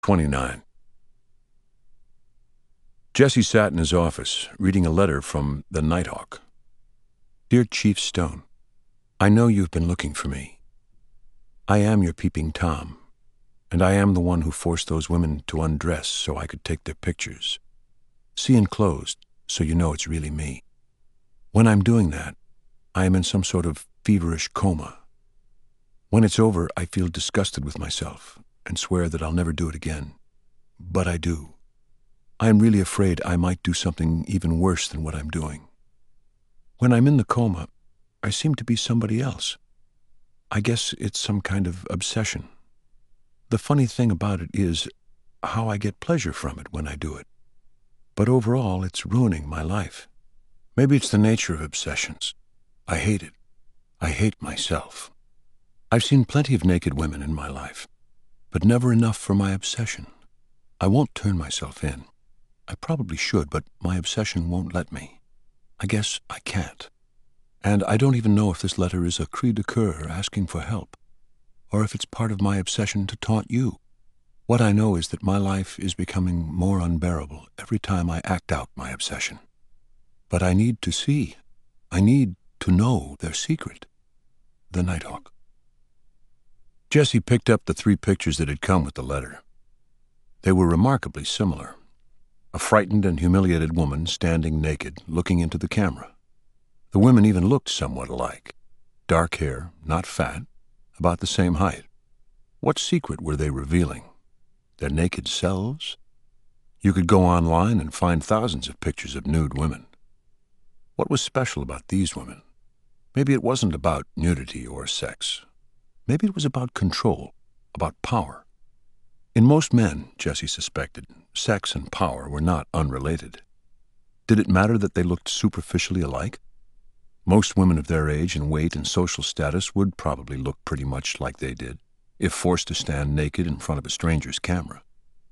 29. Jesse sat in his office, reading a letter from the Nighthawk. Dear Chief Stone, I know you've been looking for me. I am your peeping Tom, and I am the one who forced those women to undress so I could take their pictures. See enclosed, so you know it's really me. When I'm doing that, I am in some sort of feverish coma. When it's over, I feel disgusted with myself and swear that I'll never do it again. But I do. I am really afraid I might do something even worse than what I'm doing. When I'm in the coma, I seem to be somebody else. I guess it's some kind of obsession. The funny thing about it is how I get pleasure from it when I do it. But overall, it's ruining my life. Maybe it's the nature of obsessions. I hate it. I hate myself. I've seen plenty of naked women in my life, but never enough for my obsession. I won't turn myself in. I probably should, but my obsession won't let me. I guess I can't. And I don't even know if this letter is a cri de coeur asking for help, or if it's part of my obsession to taunt you. What I know is that my life is becoming more unbearable every time I act out my obsession. But I need to see. I need to know their secret. The Nighthawk. Jesse picked up the 3 pictures that had come with the letter. They were remarkably similar. A frightened and humiliated woman standing naked, looking into the camera. The women even looked somewhat alike. Dark hair, not fat, about the same height. What secret were they revealing? Their naked selves? You could go online and find thousands of pictures of nude women. What was special about these women? Maybe it wasn't about nudity or sex. Maybe it was about control, about power. In most men, Jesse suspected, sex and power were not unrelated. Did it matter that they looked superficially alike? Most women of their age and weight and social status would probably look pretty much like they did, if forced to stand naked in front of a stranger's camera.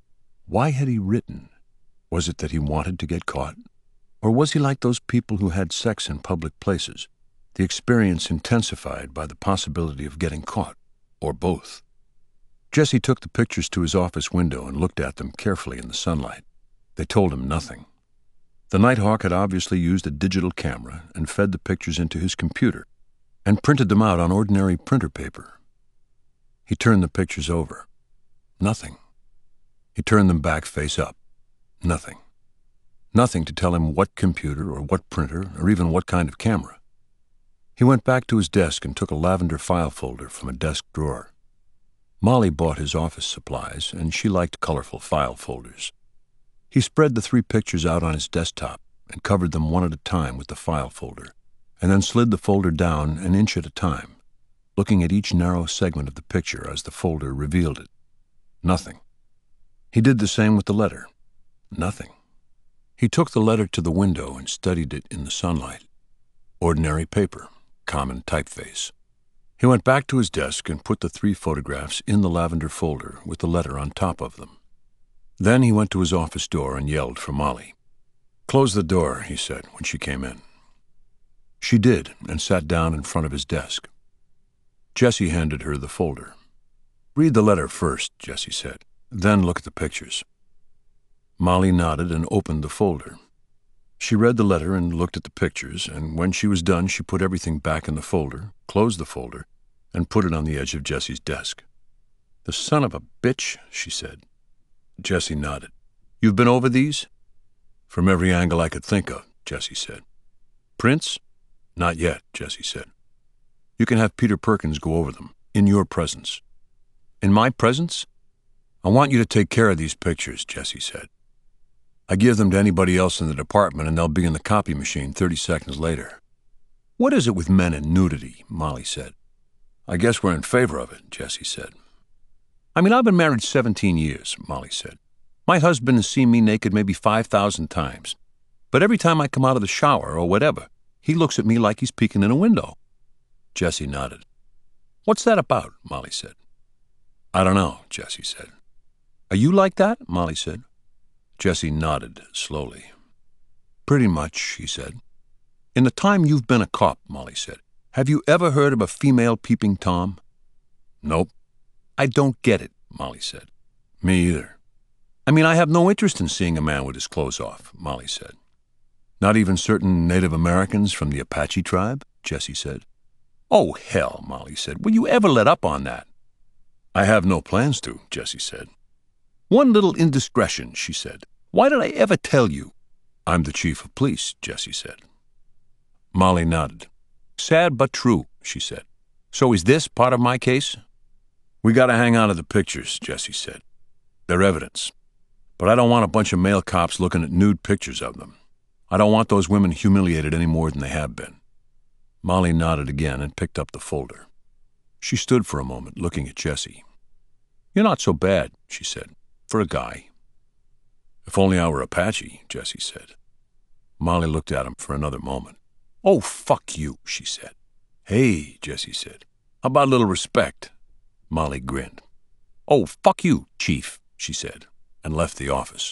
Why had he written? Was it that he wanted to get caught? Or was he like those people who had sex in public places, the experience intensified by the possibility of getting caught, or both? Jesse took the pictures to his office window and looked at them carefully in the sunlight. They told him nothing. The Nighthawk had obviously used a digital camera and fed the pictures into his computer and printed them out on ordinary printer paper. He turned the pictures over. Nothing. He turned them back face up. Nothing. Nothing to tell him what computer or what printer or even what kind of camera. He went back to his desk and took a lavender file folder from a desk drawer. Molly bought his office supplies, and she liked colorful file folders. He spread the 3 pictures out on his desktop and covered them one at a time with the file folder, and then slid the folder down an inch at a time, looking at each narrow segment of the picture as the folder revealed it. Nothing. He did the same with the letter. Nothing. He took the letter to the window and studied it in the sunlight. Ordinary paper, common typeface. He went back to his desk and put the 3 photographs in the lavender folder with the letter on top of them. Then he went to his office door and yelled for Molly. "Close the door," he said when she came in. She did and sat down in front of his desk. Jesse handed her the folder. "Read the letter first," Jesse said. "Then look at the pictures." Molly nodded and opened the folder. She read the letter and looked at the pictures, and when she was done, she put everything back in the folder, closed the folder, and put it on the edge of Jesse's desk. "The son of a bitch," she said. Jesse nodded. "You've been over these?" "From every angle I could think of," Jesse said. "Prints?" "Not yet," Jesse said. "You can have Peter Perkins go over them, in your presence." "In my presence?" "I want you to take care of these pictures," Jesse said. "I give them to anybody else in the department, and they'll be in the copy machine 30 seconds later." "What is it with men and nudity?" Molly said. "I guess we're in favor of it," Jesse said. "I mean, I've been married 17 years, Molly said. My husband has seen me naked maybe 5,000 times. But every time I come out of the shower or whatever, he looks at me like he's peeking in a window." Jesse nodded. "What's that about?" Molly said. "I don't know," Jesse said. "Are you like that?" Molly said. Jesse nodded slowly. "Pretty much," he said. "In the time you've been a cop," Molly said, "have you ever heard of a female peeping Tom?" "Nope." "I don't get it," Molly said. "Me either." I mean, I have no interest in seeing a man with his clothes off, Molly said. Not even certain Native Americans from the Apache tribe? Jesse said. Oh, hell, Molly said. Will you ever let up on that? I have no plans to, Jesse said. One little indiscretion, she said. Why did I ever tell you? I'm the chief of police, Jesse said. Molly nodded. Sad but true, she said. So is this part of my case? We gotta hang on to the pictures, Jesse said. They're evidence. But I don't want a bunch of male cops looking at nude pictures of them. I don't want those women humiliated any more than they have been. Molly nodded again and picked up the folder. She stood for a moment, looking at Jesse. You're not so bad, she said, for a guy. If only I were Apache, Jesse said. Molly looked at him for another moment. Oh, fuck you, she said. Hey, Jesse said. How about a little respect? Molly grinned. Oh, fuck you, Chief, she said, and left the office.